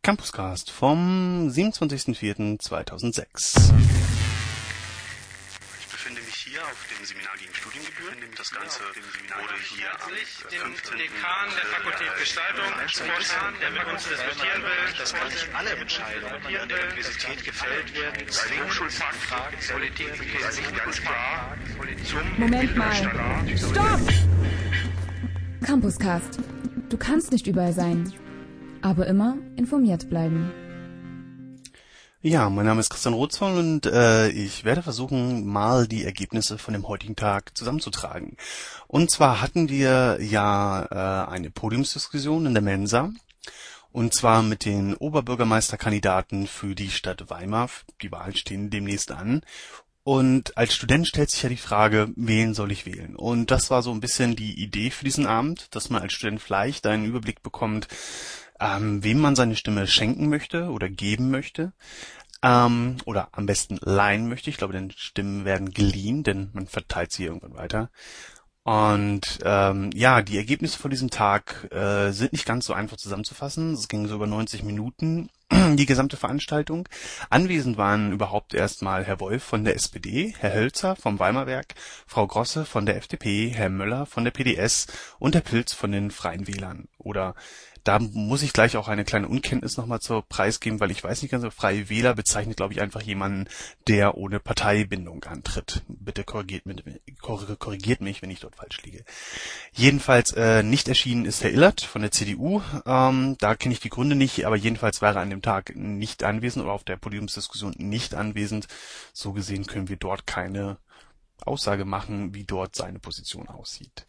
Campuscast vom 27.04.2006. Ich befinde mich hier auf dem Seminar gegen Studiengebühren. Das Ganze wurde hier am 15. Dekan der Fakultät Gestaltung vorschlagen, der mit uns diskutieren will. Das kann nicht alle Entscheidungen, die an der Universität gefällt werden. Hochschulfragen, Politik, ganz klar. Moment mal. Stopp! Campuscast. Du kannst nicht überall sein, aber immer informiert bleiben. Ja, mein Name ist Christian Rotzvoll und ich werde versuchen, mal die Ergebnisse von dem heutigen Tag zusammenzutragen. Und zwar hatten wir ja eine Podiumsdiskussion in der Mensa. Und zwar mit den Oberbürgermeisterkandidaten für die Stadt Weimar. Die Wahlen stehen demnächst an. Und als Student stellt sich ja die Frage, wen soll ich wählen? Und das war so ein bisschen die Idee für diesen Abend, dass man als Student vielleicht einen Überblick bekommt, wem man seine Stimme schenken möchte oder geben möchte. Oder am besten leihen möchte. Ich glaube, denn Stimmen werden geliehen, denn man verteilt sie irgendwann weiter. Und ja, die Ergebnisse von diesem Tag sind nicht ganz so einfach zusammenzufassen. Es ging so über 90 Minuten, die gesamte Veranstaltung. Anwesend waren überhaupt erstmal Herr Wolf von der SPD, Herr Hölzer vom Weimarwerk, Frau Grosse von der FDP, Herr Möller von der PDS und Herr Pilz von den Freien Wählern. Oder da muss ich gleich auch eine kleine Unkenntnis nochmal zur Preis geben, weil ich weiß nicht ganz so, Freie Wähler bezeichnet, glaube ich, einfach jemanden, der ohne Parteibindung antritt. Bitte korrigiert mich, wenn ich dort falsch liege. Jedenfalls nicht erschienen ist Herr Illert von der CDU. Da kenne ich die Gründe nicht, aber jedenfalls war er an dem Tag nicht anwesend oder auf der Podiumsdiskussion nicht anwesend. So gesehen können wir dort keine Aussage machen, wie dort seine Position aussieht.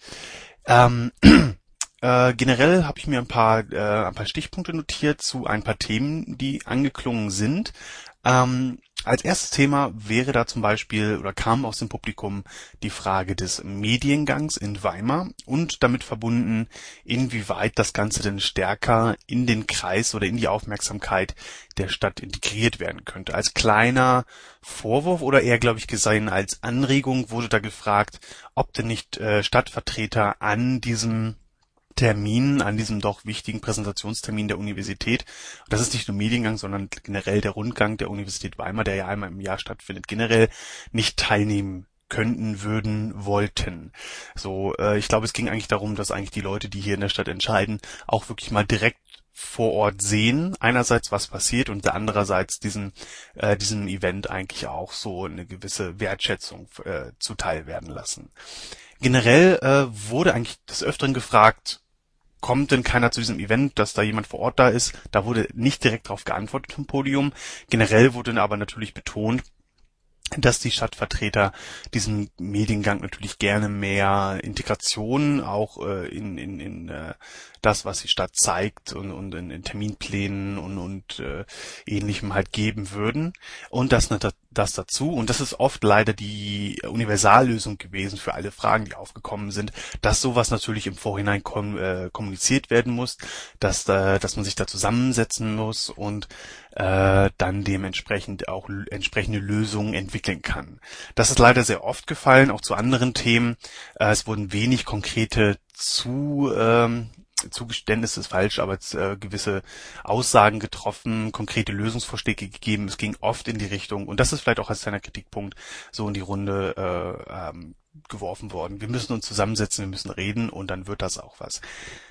Generell habe ich mir ein paar Stichpunkte notiert zu ein paar Themen, die angeklungen sind. Als erstes Thema wäre da zum Beispiel oder kam aus dem Publikum die Frage des Mediengangs in Weimar und damit verbunden, inwieweit das Ganze denn stärker in den Kreis oder in die Aufmerksamkeit der Stadt integriert werden könnte. Als kleiner Vorwurf oder eher, glaube ich, gesehen als Anregung wurde da gefragt, ob denn nicht Stadtvertreter an diesem doch wichtigen Präsentationstermin der Universität. Das ist nicht nur Mediengang, sondern generell der Rundgang der Universität Weimar, der ja einmal im Jahr stattfindet, generell nicht teilnehmen könnten, wollten. So, ich glaube, es ging eigentlich darum, dass eigentlich die Leute, die hier in der Stadt entscheiden, auch wirklich mal direkt vor Ort sehen, einerseits was passiert und andererseits diesem Event eigentlich auch so eine gewisse Wertschätzung zuteil werden lassen. Generell wurde eigentlich des Öfteren gefragt, kommt denn keiner zu diesem Event, dass da jemand vor Ort da ist? Da wurde nicht direkt darauf geantwortet vom Podium. Generell wurde aber natürlich betont, dass die Stadtvertreter diesen Mediengang natürlich gerne mehr Integration auch in das, was die Stadt zeigt und in Terminplänen und Ähnlichem halt geben würden. Und das dazu, und das ist oft leider die Universallösung gewesen für alle Fragen, die aufgekommen sind, dass sowas natürlich im Vorhinein kommuniziert werden muss, dass man sich da zusammensetzen muss und dann dementsprechend auch entsprechende Lösungen entwickeln kann. Das ist leider sehr oft gefallen, auch zu anderen Themen. Es wurden wenig konkrete Zugeständnisse ist falsch, aber gewisse Aussagen getroffen, konkrete Lösungsvorschläge gegeben. Es ging oft in die Richtung, und das ist vielleicht auch als kleiner Kritikpunkt so in die Runde geworfen worden. Wir müssen uns zusammensetzen, wir müssen reden und dann wird das auch was.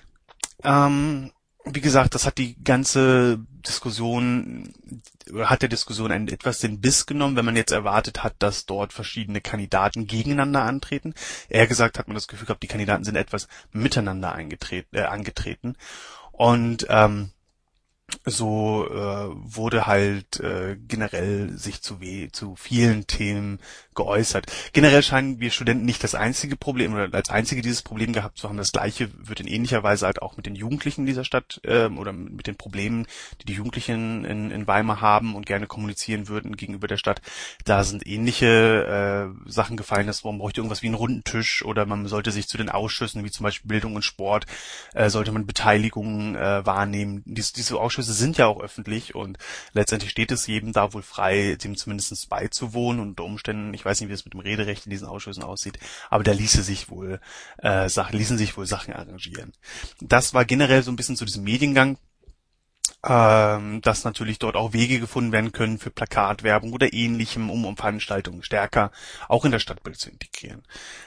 Wie gesagt, das hat die ganze Diskussion oder hat der Diskussion etwas den Biss genommen, wenn man jetzt erwartet hat, dass dort verschiedene Kandidaten gegeneinander antreten. Eher gesagt hat man das Gefühl gehabt, die Kandidaten sind etwas miteinander angetreten. Und so wurde halt generell sich zu vielen Themen geäußert. Generell scheinen wir Studenten nicht das einzige Problem oder als einzige dieses Problem gehabt zu haben. Das Gleiche wird in ähnlicher Weise halt auch mit den Jugendlichen dieser Stadt oder mit den Problemen, die Jugendlichen in Weimar haben und gerne kommunizieren würden gegenüber der Stadt. Da sind ähnliche Sachen gefallen, dass man bräuchte irgendwas wie einen runden Tisch oder man sollte sich zu den Ausschüssen, wie zum Beispiel Bildung und Sport, sollte man Beteiligungen wahrnehmen. Diese Ausschüsse sind ja auch öffentlich und letztendlich steht es jedem da wohl frei, dem zumindest beizuwohnen und unter Umständen, ich weiß nicht, wie es mit dem Rederecht in diesen Ausschüssen aussieht, aber da ließen sich wohl Sachen arrangieren. Das war generell so ein bisschen zu diesem Mediengang. dass natürlich dort auch Wege gefunden werden können für Plakatwerbung oder Ähnlichem, um Veranstaltungen stärker auch in das Stadtbild zu integrieren.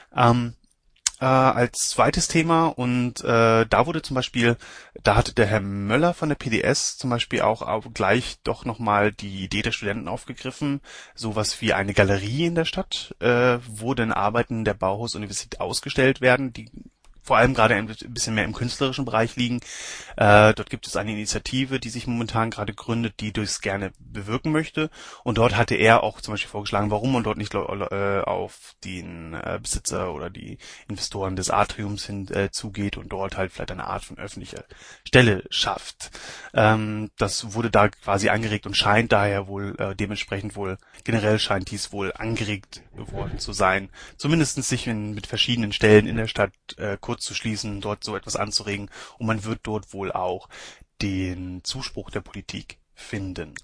Als zweites Thema und da wurde zum Beispiel, da hatte der Herr Möller von der PDS zum Beispiel auch gleich doch nochmal die Idee der Studenten aufgegriffen, sowas wie eine Galerie in der Stadt, wo dann Arbeiten der Bauhaus-Universität ausgestellt werden, die vor allem gerade ein bisschen mehr im künstlerischen Bereich liegen. Dort gibt es eine Initiative, die sich momentan gerade gründet, die das gerne bewirken möchte. Und dort hatte er auch zum Beispiel vorgeschlagen, warum man dort nicht auf den Besitzer oder die Investoren des Atriums hin zugeht und dort halt vielleicht eine Art von öffentlicher Stelle schafft. Das wurde da quasi angeregt und scheint daher wohl dementsprechend wohl, generell scheint dies wohl angeregt worden zu sein. Zumindest sich mit verschiedenen Stellen in der Stadt kurz zu schließen, dort so etwas anzuregen, und man wird dort wohl auch den Zuspruch der Politik finden.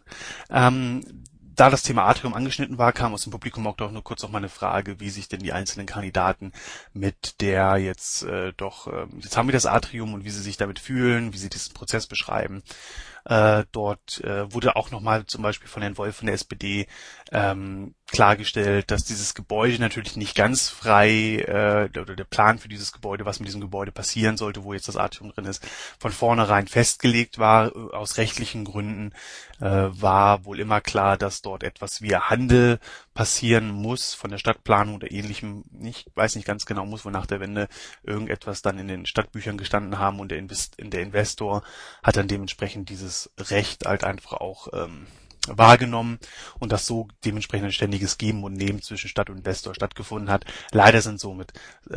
Da das Thema Atrium angeschnitten war, kam aus dem Publikum auch doch nur kurz noch mal eine Frage, wie sich denn die einzelnen Kandidaten mit der jetzt jetzt haben wir das Atrium und wie sie sich damit fühlen, wie sie diesen Prozess beschreiben. Dort wurde auch nochmal zum Beispiel von Herrn Wolf von der SPD klargestellt, dass dieses Gebäude natürlich nicht ganz frei oder der Plan für dieses Gebäude, was mit diesem Gebäude passieren sollte, wo jetzt das Atrium drin ist, von vornherein festgelegt war. Aus rechtlichen Gründen war wohl immer klar, dass dort etwas wie Handel passieren muss von der Stadtplanung oder ähnlichem. Ich weiß nicht ganz genau, muss wohl nach der Wende irgendetwas dann in den Stadtbüchern gestanden haben, und der Investor hat dann dementsprechend dieses Recht halt einfach auch wahrgenommen und dass so dementsprechend ein ständiges Geben und Nehmen zwischen Stadt und Investor stattgefunden hat. Leider sind somit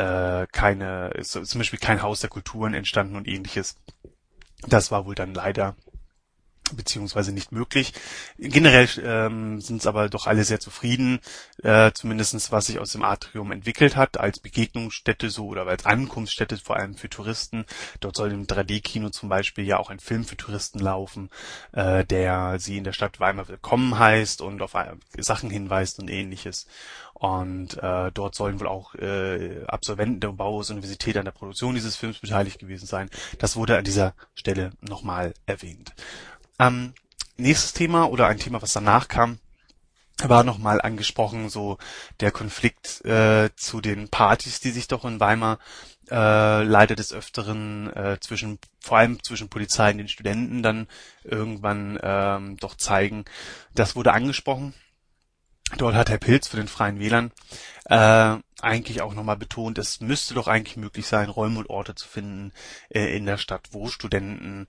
zum Beispiel kein Haus der Kulturen entstanden und ähnliches. Das war wohl dann leider beziehungsweise nicht möglich. Generell sind es aber doch alle sehr zufrieden, zumindestens was sich aus dem Atrium entwickelt hat, als Begegnungsstätte so oder als Ankunftsstätte vor allem für Touristen. Dort soll im 3D-Kino zum Beispiel ja auch ein Film für Touristen laufen, der sie in der Stadt Weimar willkommen heißt und auf Sachen hinweist und ähnliches. Und dort sollen wohl auch Absolventen der Bauhaus-Universität an der Produktion dieses Films beteiligt gewesen sein. Das wurde an dieser Stelle nochmal erwähnt. Nächstes Thema oder ein Thema, was danach kam, war nochmal angesprochen, so der Konflikt zu den Partys, die sich doch in Weimar leider des Öfteren vor allem zwischen Polizei und den Studenten dann irgendwann doch zeigen. Das wurde angesprochen. Dort hat Herr Pilz für den Freien Wählern eigentlich auch nochmal betont, es müsste doch eigentlich möglich sein, Räume und Orte zu finden in der Stadt, wo Studenten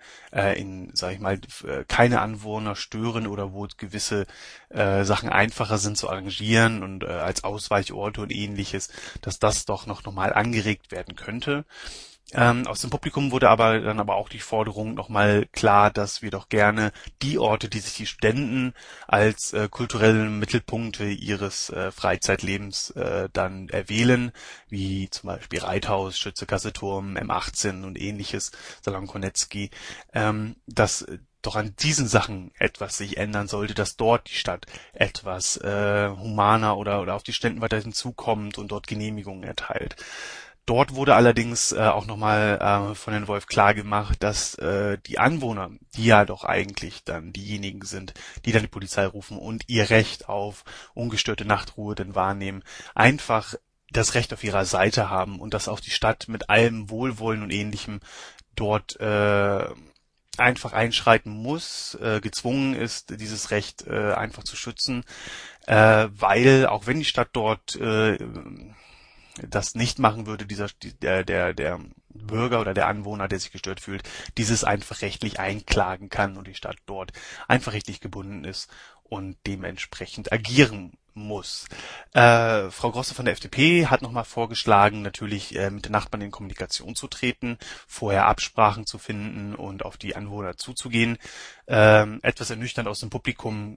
keine Anwohner stören oder wo gewisse Sachen einfacher sind zu arrangieren und als Ausweichorte und ähnliches, dass das doch noch mal angeregt werden könnte. Aus dem Publikum wurde aber auch die Forderung nochmal klar, dass wir doch gerne die Orte, die sich die Studenten als kulturelle Mittelpunkte ihres Freizeitlebens dann erwählen, wie zum Beispiel Reithaus, Schütze-Kasse-Turm, M18 und ähnliches, Salon Konetzki, dass doch an diesen Sachen etwas sich ändern sollte, dass dort die Stadt etwas humaner oder auf die Studenten weiter hinzukommt und dort Genehmigungen erteilt. Dort wurde allerdings auch nochmal von Herrn Wolf klar gemacht, dass die Anwohner, die ja doch eigentlich dann diejenigen sind, die dann die Polizei rufen und ihr Recht auf ungestörte Nachtruhe dann wahrnehmen, einfach das Recht auf ihrer Seite haben und dass auch die Stadt mit allem Wohlwollen und Ähnlichem dort einfach einschreiten muss, gezwungen ist, dieses Recht einfach zu schützen, weil auch wenn die Stadt dort das nicht machen würde, der Bürger oder der Anwohner, der sich gestört fühlt, dieses einfach rechtlich einklagen kann und die Stadt dort einfach rechtlich gebunden ist und dementsprechend agieren muss. Frau Grosse von der FDP hat nochmal vorgeschlagen, natürlich mit den Nachbarn in Kommunikation zu treten, vorher Absprachen zu finden und auf die Anwohner zuzugehen. Etwas ernüchternd aus dem Publikum,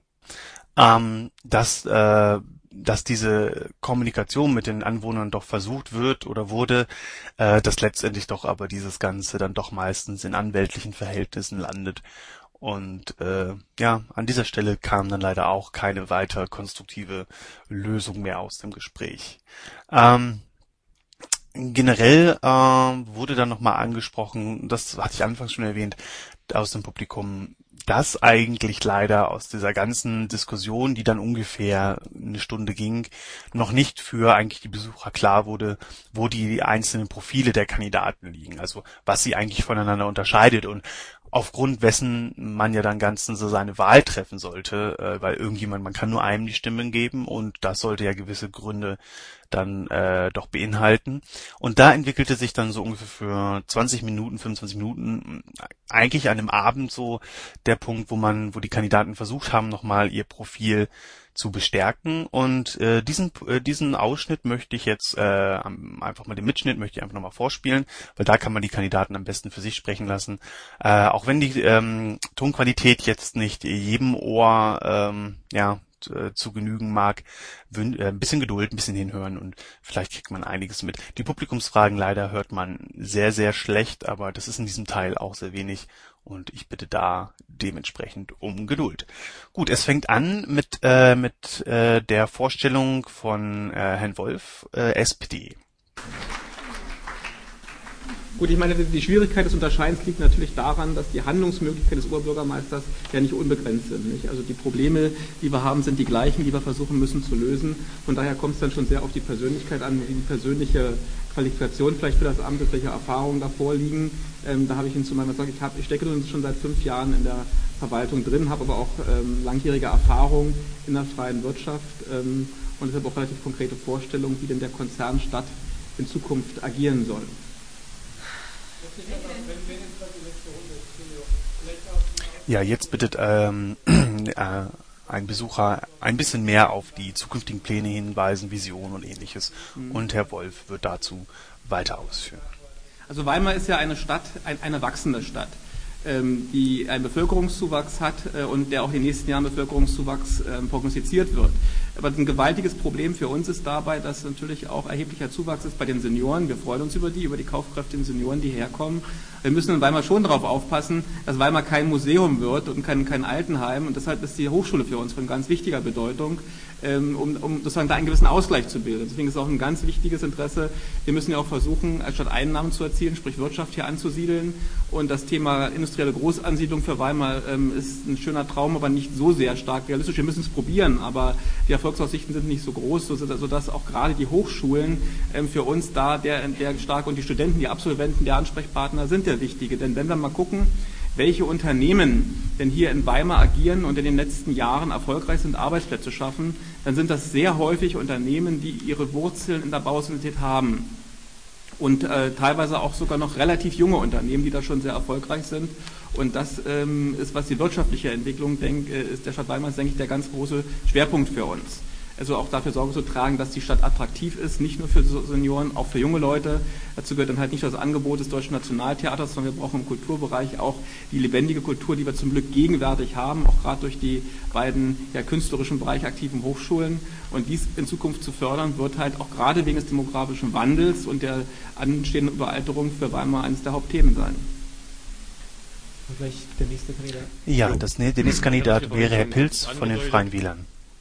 dass diese Kommunikation mit den Anwohnern doch versucht wird oder wurde, dass letztendlich doch aber dieses Ganze dann doch meistens in anwältlichen Verhältnissen landet. Und an dieser Stelle kam dann leider auch keine weiter konstruktive Lösung mehr aus dem Gespräch. Generell wurde dann nochmal angesprochen, das hatte ich anfangs schon erwähnt, aus dem Publikum dass eigentlich leider aus dieser ganzen Diskussion, die dann ungefähr eine Stunde ging, noch nicht für eigentlich die Besucher klar wurde, wo die einzelnen Profile der Kandidaten liegen, also was sie eigentlich voneinander unterscheidet und aufgrund wessen man ja dann ganzen so seine Wahl treffen sollte, weil man kann nur einem die Stimmen geben und das sollte ja gewisse Gründe dann doch beinhalten. Und da entwickelte sich dann so ungefähr für 20 Minuten, 25 Minuten eigentlich an einem Abend so der Punkt, wo die Kandidaten versucht haben, nochmal ihr Profil zu bestärken und diesen Ausschnitt möchte ich jetzt einfach mal den Mitschnitt möchte ich einfach nochmal vorspielen, weil da kann man die Kandidaten am besten für sich sprechen lassen. Auch wenn die Tonqualität jetzt nicht jedem Ohr zu genügen mag, ein bisschen Geduld, ein bisschen hinhören und vielleicht kriegt man einiges mit. Die Publikumsfragen leider hört man sehr, sehr schlecht, aber das ist in diesem Teil auch sehr wenig und ich bitte da dementsprechend um Geduld. Gut, es fängt an mit der Vorstellung von Herrn Wolf, SPD. Gut, ich meine, die Schwierigkeit des Unterscheidens liegt natürlich daran, dass die Handlungsmöglichkeiten des Oberbürgermeisters ja nicht unbegrenzt sind. Nicht? Also die Probleme, die wir haben, sind die gleichen, die wir versuchen müssen zu lösen. Von daher kommt es dann schon sehr auf die Persönlichkeit an, wie die persönliche Qualifikation vielleicht für das Amt ist, welche Erfahrungen davor liegen. Da habe ich Ihnen zu meiner gesagt, ich stecke schon seit 5 Jahren in der Verwaltung drin, habe aber auch langjährige Erfahrung in der freien Wirtschaft und deshalb auch relativ konkrete Vorstellungen, wie denn der Konzern Stadt in Zukunft agieren soll. Ja, jetzt bittet ein Besucher ein bisschen mehr auf die zukünftigen Pläne hinweisen, Visionen und Ähnliches. Und Herr Wolf wird dazu weiter ausführen. Also Weimar ist ja eine Stadt, eine wachsende Stadt, die einen Bevölkerungszuwachs hat und der auch in den nächsten Jahren Bevölkerungszuwachs prognostiziert wird. Aber ein gewaltiges Problem für uns ist dabei, dass natürlich auch erheblicher Zuwachs ist bei den Senioren. Wir freuen uns über die kaufkräftigen Senioren, die herkommen. Wir müssen in Weimar schon darauf aufpassen, dass Weimar kein Museum wird und kein Altenheim. Und deshalb ist die Hochschule für uns von ganz wichtiger Bedeutung, um sozusagen da einen gewissen Ausgleich zu bilden. Deswegen ist es auch ein ganz wichtiges Interesse. Wir müssen ja auch versuchen, statt Einnahmen zu erzielen, sprich Wirtschaft hier anzusiedeln. Und das Thema industrielle Großansiedlung für Weimar ist ein schöner Traum, aber nicht so sehr stark realistisch. Wir müssen es probieren, aber die Erfolgsaussichten sind nicht so groß, sodass auch gerade die Hochschulen für uns da der stark und die Studenten, die Absolventen, der Ansprechpartner sind der wichtige. Denn wenn wir mal gucken, welche Unternehmen denn hier in Weimar agieren und in den letzten Jahren erfolgreich sind, Arbeitsplätze schaffen, dann sind das sehr häufig Unternehmen, die ihre Wurzeln in der Bauhausuniversität haben. Und teilweise auch sogar noch relativ junge Unternehmen, die da schon sehr erfolgreich sind. Und das ist, was die wirtschaftliche Entwicklung ist der Stadt Weimar, denke ich, der ganz große Schwerpunkt für uns. Also auch dafür Sorge zu tragen, dass die Stadt attraktiv ist, nicht nur für Senioren, auch für junge Leute. Dazu gehört dann halt nicht das Angebot des Deutschen Nationaltheaters, sondern wir brauchen im Kulturbereich auch die lebendige Kultur, die wir zum Glück gegenwärtig haben, auch gerade durch die beiden künstlerischen Bereich aktiven Hochschulen. Und dies in Zukunft zu fördern, wird halt auch gerade wegen des demografischen Wandels und der anstehenden Überalterung für Weimar eines der Hauptthemen sein. Und gleich der nächste Kandidat. Ja, der nächste Kandidat wäre Herr Pilz von den Freien Wählern.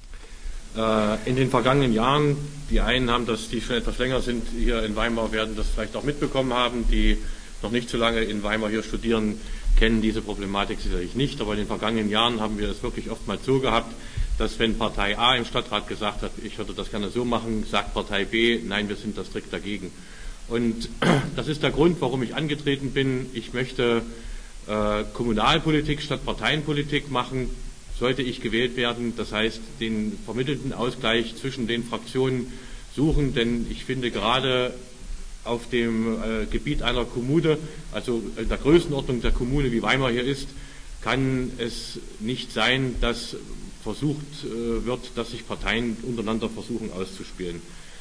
In den vergangenen Jahren, die einen haben das, die schon etwas länger sind hier in Weimar, werden das vielleicht auch mitbekommen haben, die noch nicht so lange in Weimar hier studieren, kennen diese Problematik sicherlich nicht, aber in den vergangenen Jahren haben wir es wirklich oftmals so gehabt, dass wenn Partei A im Stadtrat gesagt hat, ich würde das gerne so machen, sagt Partei B, nein, wir sind da strikt dagegen. Und das ist der Grund, warum ich angetreten bin. Ich möchte Kommunalpolitik statt Parteienpolitik machen, sollte ich gewählt werden, das heißt den vermittelten Ausgleich zwischen den Fraktionen suchen, denn ich finde gerade auf dem Gebiet einer Kommune, also in der Größenordnung der Kommune, wie Weimar hier ist, kann es nicht sein, dass versucht wird, dass sich Parteien untereinander versuchen auszuspielen.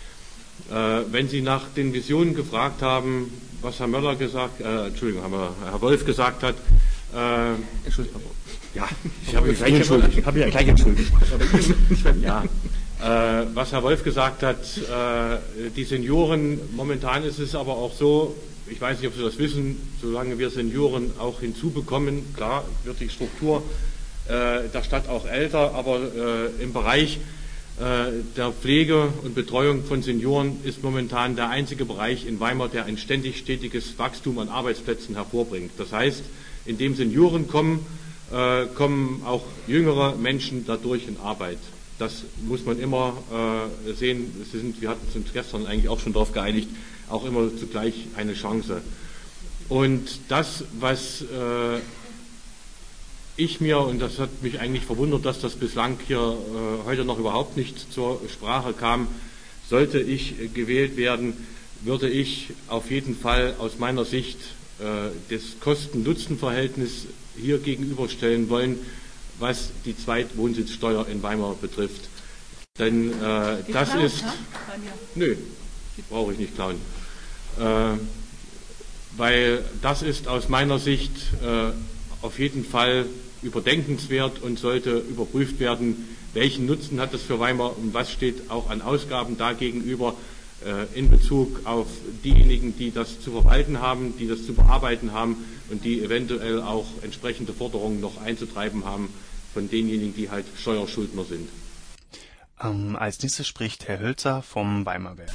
Wenn Sie nach den Visionen gefragt haben, was Herr Möller gesagt, Herr Wolf gesagt hat, Entschuldigung. Ja, ich habe mich gleich entschuldigt. Ja, was Herr Wolf gesagt hat, die Senioren, momentan ist es aber auch so, ich weiß nicht, ob Sie das wissen, solange wir Senioren auch hinzubekommen, klar wird die Struktur der Stadt auch älter, aber im Bereich der Pflege und Betreuung von Senioren ist momentan der einzige Bereich in Weimar, der ein ständig stetiges Wachstum an Arbeitsplätzen hervorbringt. Das heißt, indem Senioren kommen kommen auch jüngere Menschen dadurch in Arbeit. Das muss man immer sehen. Wir hatten uns gestern eigentlich auch schon darauf geeinigt, auch immer zugleich eine Chance. Und das, was ich mir, und das hat mich eigentlich verwundert, dass das bislang hier heute noch überhaupt nicht zur Sprache kam, sollte ich gewählt werden, würde ich auf jeden Fall aus meiner Sicht das Kosten-Nutzen-Verhältnis hier gegenüberstellen wollen, was die Zweitwohnsitzsteuer in Weimar betrifft. Denn das klauen, ist... Nö, brauche ich nicht klauen. Weil das ist aus meiner Sicht auf jeden Fall überdenkenswert und sollte überprüft werden, welchen Nutzen hat das für Weimar und was steht auch an Ausgaben da gegenüber in Bezug auf diejenigen, die das zu verwalten haben, die das zu bearbeiten haben und die eventuell auch entsprechende Forderungen noch einzutreiben haben von denjenigen, die halt Steuerschuldner sind. Als nächstes spricht Herr Hölzer vom Weimarwerk.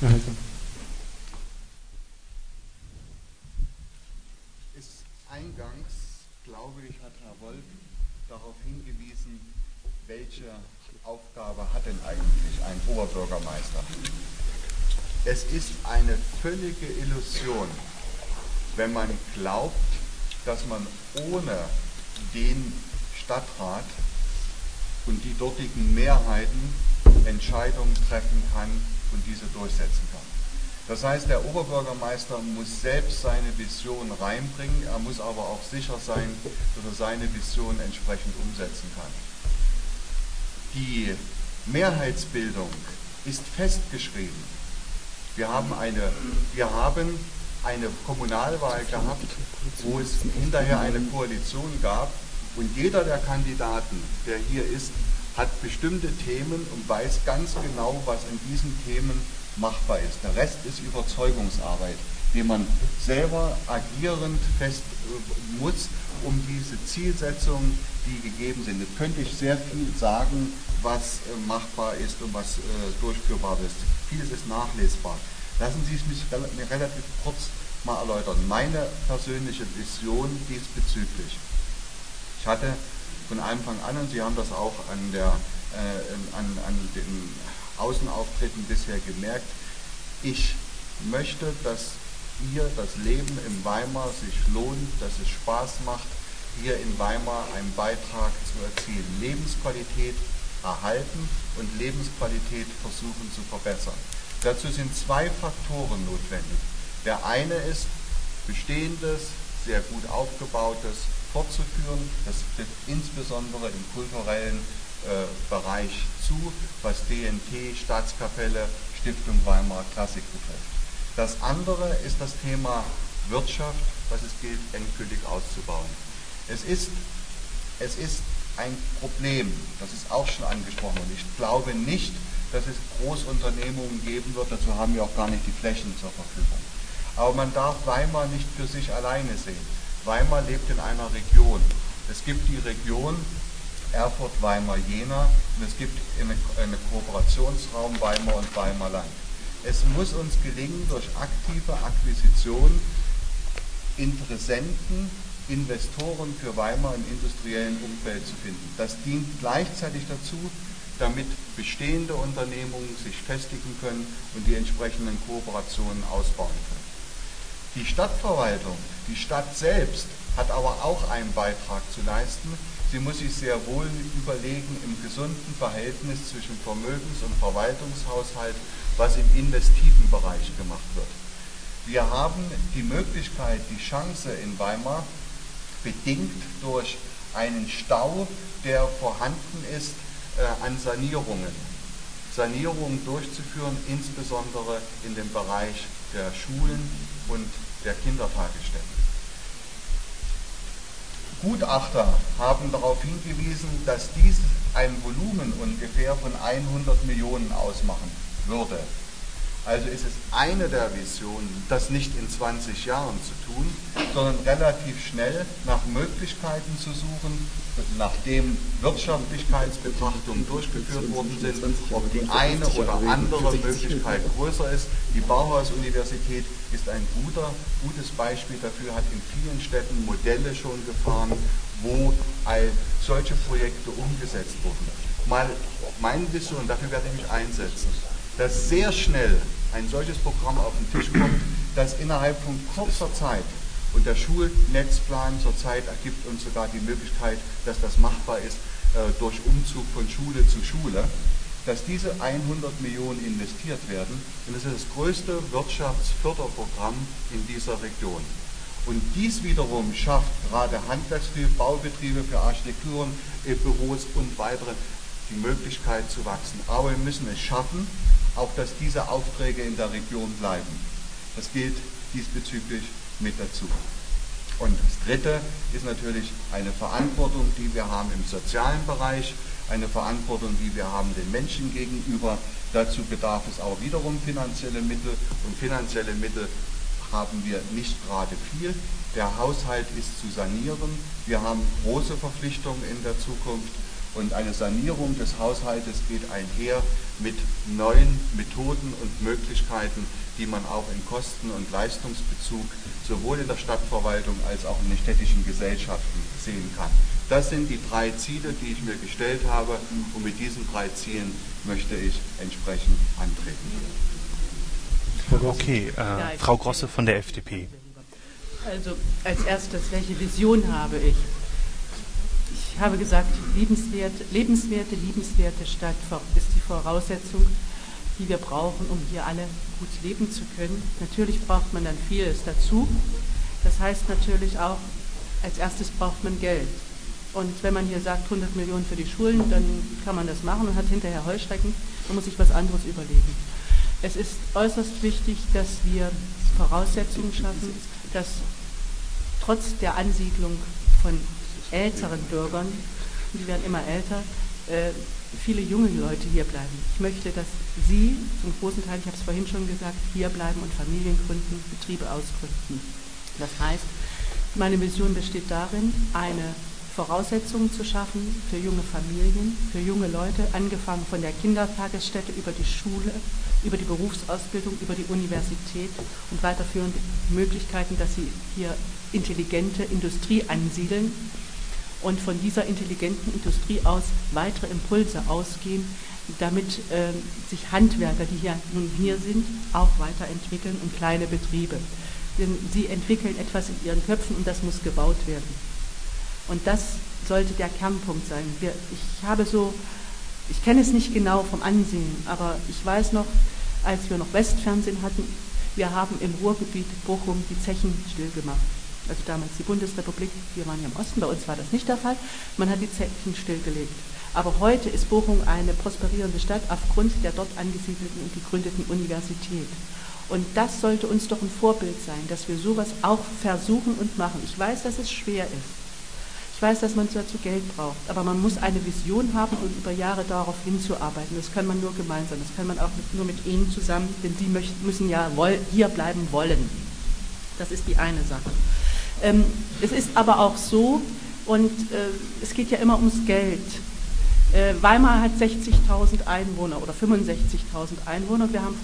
Eingangs, glaube ich, hat Herr Wolf darauf hingewiesen, welche Aufgabe hat denn eigentlich ein Oberbürgermeister. Es ist eine völlige Illusion, wenn man glaubt, dass man ohne den Stadtrat und die dortigen Mehrheiten Entscheidungen treffen kann und diese durchsetzen kann. Das heißt, der Oberbürgermeister muss selbst seine Vision reinbringen, er muss aber auch sicher sein, dass er seine Vision entsprechend umsetzen kann. Die Mehrheitsbildung ist festgeschrieben. Wir haben eine Kommunalwahl gehabt, wo es hinterher eine Koalition gab und jeder der Kandidaten, der hier ist, hat bestimmte Themen und weiß ganz genau, was in diesen Themen machbar ist. Der Rest ist Überzeugungsarbeit, die man selber agierend fest muss, um diese Zielsetzungen, die gegeben sind. Jetzt könnte ich sehr viel sagen, was machbar ist und was durchführbar ist. Vieles ist nachlesbar. Lassen Sie es mich relativ kurz mal erläutern. Meine persönliche Vision diesbezüglich. Ich hatte von Anfang an, und Sie haben das auch an den Außenauftritten bisher gemerkt, ich möchte, dass hier das Leben in Weimar sich lohnt, dass es Spaß macht, hier in Weimar einen Beitrag zu erzielen. Lebensqualität erhalten und Lebensqualität versuchen zu verbessern. Dazu sind zwei Faktoren notwendig. Der eine ist, Bestehendes, sehr gut aufgebautes fortzuführen. Das trifft insbesondere im kulturellen Bereich zu, was DNT, Staatskapelle, Stiftung Weimar Klassik betrifft. Das andere ist das Thema Wirtschaft, was es gilt, endgültig auszubauen. Es ist ein Problem, das ist auch schon angesprochen worden. Ich glaube nicht, dass es Großunternehmungen geben wird, dazu haben wir auch gar nicht die Flächen zur Verfügung. Aber man darf Weimar nicht für sich alleine sehen. Weimar lebt in einer Region. Es gibt die Region Erfurt, Weimar, Jena und es gibt einen Kooperationsraum Weimar und Weimarland. Es muss uns gelingen, durch aktive Akquisition Interessenten, Investoren für Weimar im industriellen Umfeld zu finden. Das dient gleichzeitig dazu, damit bestehende Unternehmungen sich festigen können und die entsprechenden Kooperationen ausbauen können. Die Stadtverwaltung, die Stadt selbst, hat aber auch einen Beitrag zu leisten. Sie muss sich sehr wohl überlegen im gesunden Verhältnis zwischen Vermögens- und Verwaltungshaushalt, was im investiven Bereich gemacht wird. Wir haben die Möglichkeit, die Chance in Weimar, bedingt durch einen Stau, der vorhanden ist, an Sanierungen durchzuführen, insbesondere in dem Bereich der Schulen und der Kindertagesstätten. Gutachter haben darauf hingewiesen, dass dies ein Volumen ungefähr von 100 Millionen ausmachen würde. Also ist es eine der Visionen, das nicht in 20 Jahren zu tun, sondern relativ schnell nach Möglichkeiten zu suchen, nachdem Wirtschaftlichkeitsbetrachtungen durchgeführt worden sind, ob die eine oder andere Möglichkeit größer ist. Die Bauhaus-Universität ist ein gutes Beispiel dafür, hat in vielen Städten Modelle schon gefahren, wo solche Projekte umgesetzt wurden. Mal meine Vision, dafür werde ich mich einsetzen, dass sehr schnell ein solches Programm auf den Tisch kommt, das innerhalb von kurzer Zeit, und der Schulnetzplan zurzeit ergibt uns sogar die Möglichkeit, dass das machbar ist durch Umzug von Schule zu Schule, dass diese 100 Millionen investiert werden, und das ist das größte Wirtschaftsförderprogramm in dieser Region. Und dies wiederum schafft gerade Handwerksbetriebe, Baubetriebe für Architekturen, Büros und weitere die Möglichkeit zu wachsen. Aber wir müssen es schaffen, auch dass diese Aufträge in der Region bleiben. Das gilt diesbezüglich mit dazu. Und das Dritte ist natürlich eine Verantwortung, die wir haben im sozialen Bereich, eine Verantwortung, die wir haben den Menschen gegenüber. Dazu bedarf es auch wiederum finanzielle Mittel, und finanzielle Mittel haben wir nicht gerade viel. Der Haushalt ist zu sanieren. Wir haben große Verpflichtungen in der Zukunft, und eine Sanierung des Haushaltes geht einher mit neuen Methoden und Möglichkeiten, die man auch in Kosten- und Leistungsbezug sowohl in der Stadtverwaltung als auch in den städtischen Gesellschaften sehen kann. Das sind die 3 Ziele, die ich mir gestellt habe, und mit diesen 3 Zielen möchte ich entsprechend antreten. Okay, Frau Grosse von der FDP. Also als erstes, welche Vision habe ich? Ich habe gesagt, liebenswerte Stadt ist die Voraussetzung, die wir brauchen, um hier alle gut leben zu können. Natürlich braucht man dann vieles dazu. Das heißt natürlich auch, als erstes braucht man Geld. Und wenn man hier sagt 100 Millionen für die Schulen, dann kann man das machen und hat hinterher Heuschrecken. Man muss sich was anderes überlegen. Es ist äußerst wichtig, dass wir Voraussetzungen schaffen, dass trotz der Ansiedlung von älteren Bürgern, die werden immer älter, viele junge Leute hier bleiben. Ich möchte, dass Sie zum großen Teil, ich habe es vorhin schon gesagt, hier bleiben und Familien gründen, Betriebe ausgründen. Das heißt, meine Vision besteht darin, eine Voraussetzung zu schaffen für junge Familien, für junge Leute, angefangen von der Kindertagesstätte über die Schule, über die Berufsausbildung, über die Universität und weiterführende Möglichkeiten, dass sie hier intelligente Industrie ansiedeln und von dieser intelligenten Industrie aus weitere Impulse ausgehen, damit sich Handwerker, die nun hier sind, auch weiterentwickeln und kleine Betriebe. Denn sie entwickeln etwas in ihren Köpfen und das muss gebaut werden. Und das sollte der Kernpunkt sein. Ich kenne es nicht genau vom Ansehen, aber ich weiß noch, als wir noch Westfernsehen hatten, wir haben im Ruhrgebiet Bochum die Zechen stillgemacht. Also damals die Bundesrepublik, wir waren ja im Osten, bei uns war das nicht der Fall, man hat die Zechen stillgelegt. Aber heute ist Bochum eine prosperierende Stadt aufgrund der dort angesiedelten und gegründeten Universität. Und das sollte uns doch ein Vorbild sein, dass wir sowas auch versuchen und machen. Ich weiß, dass es schwer ist. Ich weiß, dass man dazu Geld braucht, aber man muss eine Vision haben und über Jahre darauf hinzuarbeiten. Das kann man nur gemeinsam, das kann man auch nur mit Ihnen zusammen, denn Sie müssen ja hier bleiben wollen. Das ist die eine Sache. Es ist aber auch so, und es geht ja immer ums Geld. Weimar hat 60.000 Einwohner oder 65.000 Einwohner und wir haben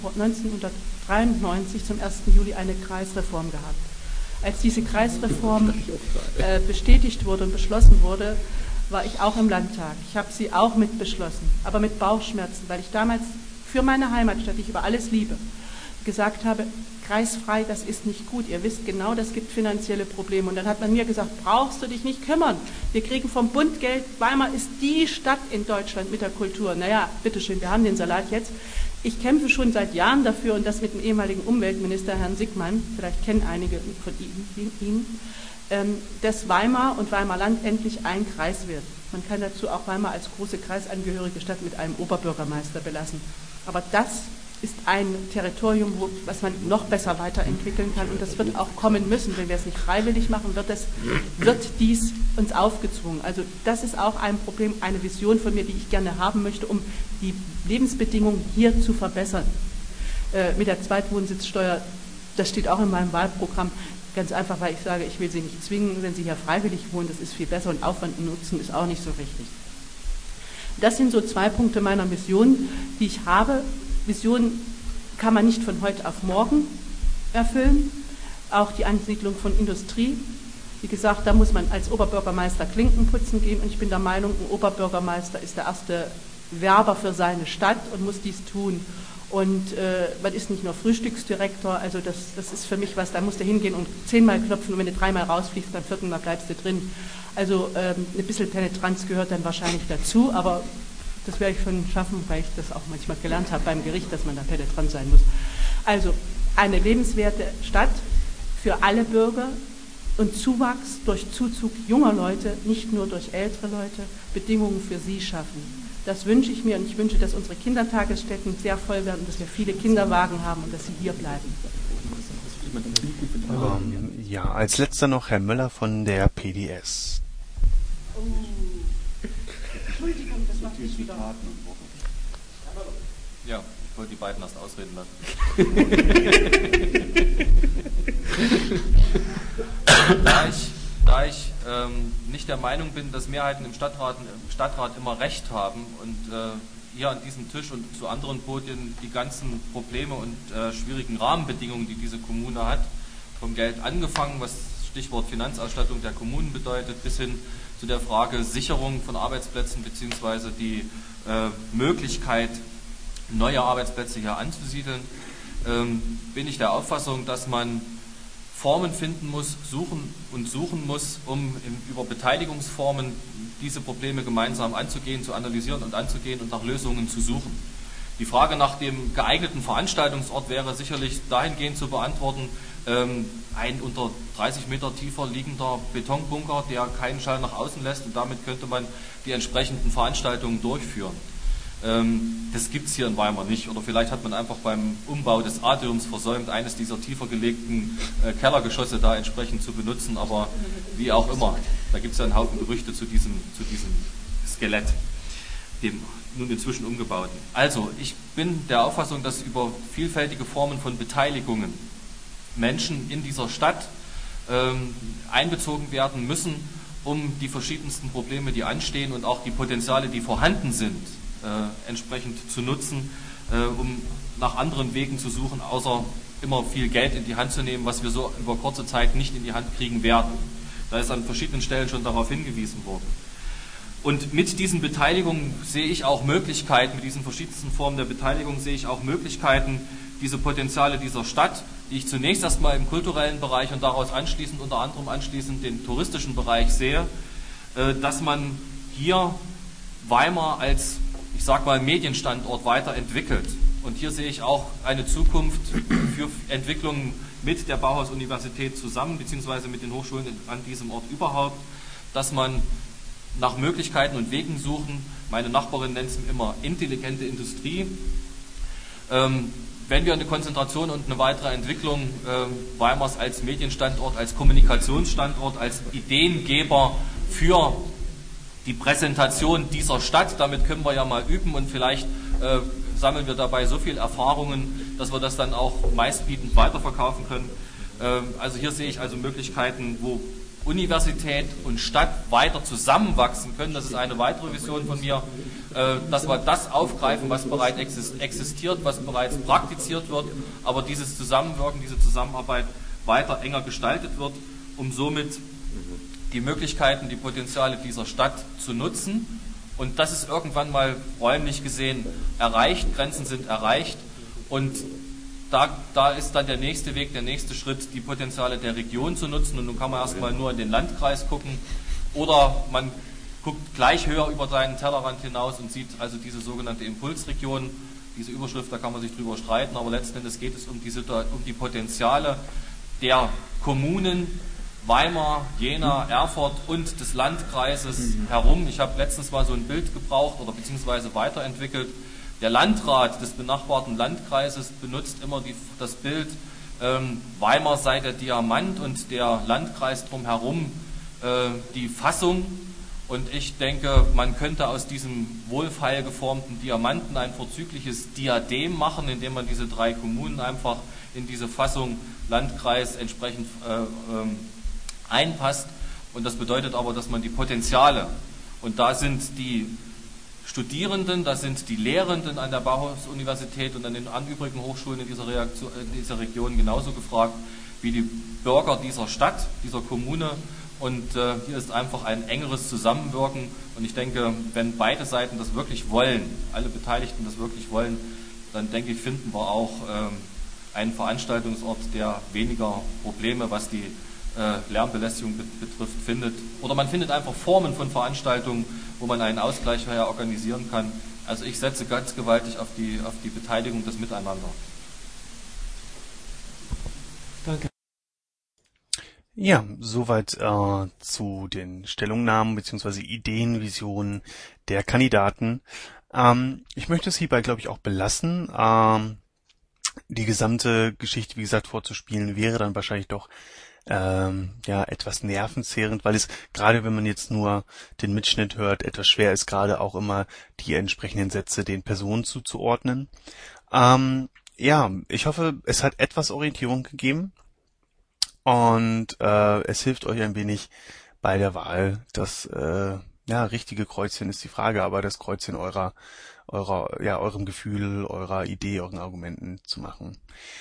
1993 zum 1. Juli eine Kreisreform gehabt. Als diese Kreisreform bestätigt wurde und beschlossen wurde, war ich auch im Landtag. Ich habe sie auch mit beschlossen, aber mit Bauchschmerzen, weil ich damals für meine Heimatstadt, die ich über alles liebe, gesagt habe, kreisfrei, das ist nicht gut. Ihr wisst genau, das gibt finanzielle Probleme. Und dann hat man mir gesagt, brauchst du dich nicht kümmern. Wir kriegen vom Bund Geld. Weimar ist die Stadt in Deutschland mit der Kultur. Naja, bitteschön, wir haben den Salat jetzt. Ich kämpfe schon seit Jahren dafür, und das mit dem ehemaligen Umweltminister Herrn Sickmann, vielleicht kennen einige von Ihnen, dass Weimar und Weimarland endlich ein Kreis wird. Man kann dazu auch Weimar als große kreisangehörige Stadt mit einem Oberbürgermeister belassen. Aber das ist ein Territorium, was man noch besser weiterentwickeln kann, und das wird auch kommen müssen. Wenn wir es nicht freiwillig machen, wird dies uns aufgezwungen. Also das ist auch ein Problem, eine Vision von mir, die ich gerne haben möchte, um die Lebensbedingungen hier zu verbessern. Mit der Zweitwohnsitzsteuer, das steht auch in meinem Wahlprogramm, ganz einfach, weil ich sage, ich will Sie nicht zwingen, wenn Sie hier freiwillig wohnen, das ist viel besser, und Aufwand und Nutzen ist auch nicht so richtig. Das sind so 2 Punkte meiner Vision, die ich habe. Vision kann man nicht von heute auf morgen erfüllen. Auch die Ansiedlung von Industrie Wie gesagt, da muss man als Oberbürgermeister Klinken putzen gehen und ich bin der Meinung, ein Oberbürgermeister ist der erste Werber für seine Stadt und muss dies tun. Und man ist nicht nur Frühstücksdirektor, also das ist für mich was, da musst du hingehen und 10-mal klopfen und wenn du 3-mal rausfliegst, beim 4. Mal bleibst du drin. Also ein bisschen Penetranz gehört dann wahrscheinlich dazu, aber das werde ich schon schaffen, weil ich das auch manchmal gelernt habe beim Gericht, dass man da penetrant sein muss. Also eine lebenswerte Stadt für alle Bürger und Zuwachs durch Zuzug junger Leute, nicht nur durch ältere Leute, Bedingungen für sie schaffen. Das wünsche ich mir und ich wünsche, dass unsere Kindertagesstätten sehr voll werden, dass wir viele Kinderwagen haben und dass sie hier bleiben. Ja, als letzter noch Herr Möller von der PDS. Oh. Entschuldigung, das macht mich wieder. Ja, ich wollte die beiden erst ausreden lassen. Da ich nicht der Meinung bin, dass Mehrheiten im Stadtrat immer Recht haben und hier an diesem Tisch und zu anderen Podien die ganzen Probleme und schwierigen Rahmenbedingungen, die diese Kommune hat, vom Geld angefangen, was Stichwort Finanzausstattung der Kommunen bedeutet, bis hin zu der Frage Sicherung von Arbeitsplätzen bzw. die Möglichkeit, neue Arbeitsplätze hier anzusiedeln, bin ich der Auffassung, dass man Formen finden muss, suchen muss, um über Beteiligungsformen diese Probleme gemeinsam anzugehen, zu analysieren und anzugehen und nach Lösungen zu suchen. Die Frage nach dem geeigneten Veranstaltungsort wäre sicherlich dahingehend zu beantworten, ein unter 30 Meter tiefer liegender Betonbunker, der keinen Schall nach außen lässt und damit könnte man die entsprechenden Veranstaltungen durchführen. Das gibt es hier in Weimar nicht oder vielleicht hat man einfach beim Umbau des Atriums versäumt, eines dieser tiefer gelegten Kellergeschosse da entsprechend zu benutzen, aber wie auch immer, da gibt es ja einen Haufen Gerüchte zu diesem Skelett, dem nun inzwischen umgebauten. Also, ich bin der Auffassung, dass über vielfältige Formen von Beteiligungen Menschen in dieser Stadt einbezogen werden müssen, um die verschiedensten Probleme, die anstehen und auch die Potenziale, die vorhanden sind, entsprechend zu nutzen, um nach anderen Wegen zu suchen, außer immer viel Geld in die Hand zu nehmen, was wir so über kurze Zeit nicht in die Hand kriegen werden. Da ist an verschiedenen Stellen schon darauf hingewiesen worden. Und mit diesen Beteiligungen sehe ich auch Möglichkeiten, mit diesen verschiedensten Formen der Beteiligung sehe ich auch Möglichkeiten, diese Potenziale dieser Stadt, die ich zunächst erstmal im kulturellen Bereich und daraus anschließend, unter anderem anschließend den touristischen Bereich sehe, dass man hier Weimar als, ich sag mal, Medienstandort weiterentwickelt. Und hier sehe ich auch eine Zukunft für Entwicklungen mit der Bauhaus-Universität zusammen, beziehungsweise mit den Hochschulen an diesem Ort überhaupt, dass man nach Möglichkeiten und Wegen suchen. Meine Nachbarin nennt es immer intelligente Industrie. Wenn wir eine Konzentration und eine weitere Entwicklung Weimars als Medienstandort, als Kommunikationsstandort, als Ideengeber für die Präsentation dieser Stadt, damit können wir ja mal üben und vielleicht sammeln wir dabei so viel Erfahrungen, dass wir das dann auch meistbietend weiterverkaufen können. Also hier sehe ich also Möglichkeiten, wo Universität und Stadt weiter zusammenwachsen können. Das ist eine weitere Vision von mir, dass wir das aufgreifen, was bereits existiert, was bereits praktiziert wird, aber dieses Zusammenwirken, diese Zusammenarbeit weiter enger gestaltet wird, um somit die Möglichkeiten, die Potenziale dieser Stadt zu nutzen. Und das ist irgendwann mal räumlich gesehen erreicht, Grenzen sind erreicht und da ist dann der nächste Weg, der nächste Schritt, die Potenziale der Region zu nutzen. Und nun kann man erstmal nur in den Landkreis gucken oder man guckt gleich höher über seinen Tellerrand hinaus und sieht also diese sogenannte Impulsregion. Diese Überschrift, da kann man sich drüber streiten, aber letzten Endes geht es um die Potenziale der Kommunen Weimar, Jena, Erfurt und des Landkreises herum. Ich habe letztens mal so ein Bild gebraucht oder beziehungsweise weiterentwickelt. Der Landrat des benachbarten Landkreises benutzt immer das Bild, Weimar sei der Diamant und der Landkreis drumherum die Fassung. Und ich denke, man könnte aus diesem wohlfeil geformten Diamanten ein vorzügliches Diadem machen, indem man diese 3 Kommunen einfach in diese Fassung Landkreis entsprechend einpasst. Und das bedeutet aber, dass man die Potenziale, und da sind die Studierenden, das sind die Lehrenden an der Bauhaus-Universität und an den übrigen Hochschulen in dieser Region genauso gefragt wie die Bürger dieser Stadt, dieser Kommune. Und hier ist einfach ein engeres Zusammenwirken. Und ich denke, wenn beide Seiten das wirklich wollen, alle Beteiligten das wirklich wollen, dann denke ich, finden wir auch einen Veranstaltungsort, der weniger Probleme, was die Lärmbelästigung betrifft, findet. Oder man findet einfach Formen von Veranstaltungen, wo man einen Ausgleich organisieren kann. Also ich setze ganz gewaltig auf die Beteiligung, das Miteinander. Danke. Ja, soweit zu den Stellungnahmen bzw. Ideen, Visionen der Kandidaten. Ich möchte es hierbei, glaube ich, auch belassen. Die gesamte Geschichte, wie gesagt, vorzuspielen, wäre dann wahrscheinlich doch etwas nervenzehrend, weil es, gerade wenn man jetzt nur den Mitschnitt hört, etwas schwer ist, gerade auch immer die entsprechenden Sätze den Personen zuzuordnen. Ich hoffe, es hat etwas Orientierung gegeben und es hilft euch ein wenig bei der Wahl. Das richtige Kreuzchen ist die Frage, aber das Kreuzchen eurem Gefühl, eurer Idee, euren Argumenten zu machen.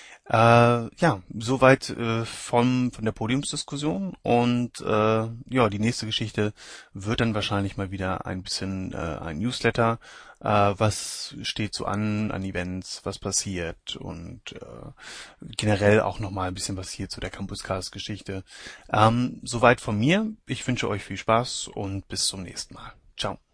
Soweit von der Podiumsdiskussion und die nächste Geschichte wird dann wahrscheinlich mal wieder ein bisschen ein Newsletter. Was steht so an Events, was passiert und generell auch nochmal ein bisschen was hier zu der Campuscast-Geschichte. Soweit von mir. Ich wünsche euch viel Spaß und bis zum nächsten Mal. Ciao.